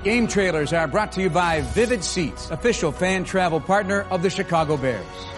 Game trailers are brought to you by Vivid Seats, official fan travel partner of the Chicago Bears.